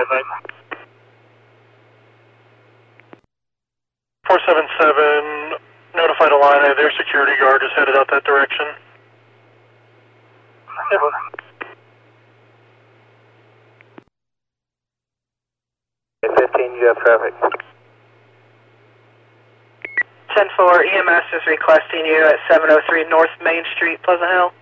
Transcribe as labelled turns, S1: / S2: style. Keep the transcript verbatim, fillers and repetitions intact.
S1: Perfect.
S2: four seven seven, notified Illini, their security guard is headed out that direction.
S1: fifteen, you have traffic.
S3: ten four, E M S is requesting you at seven oh three North Main Street, Pleasant Hill.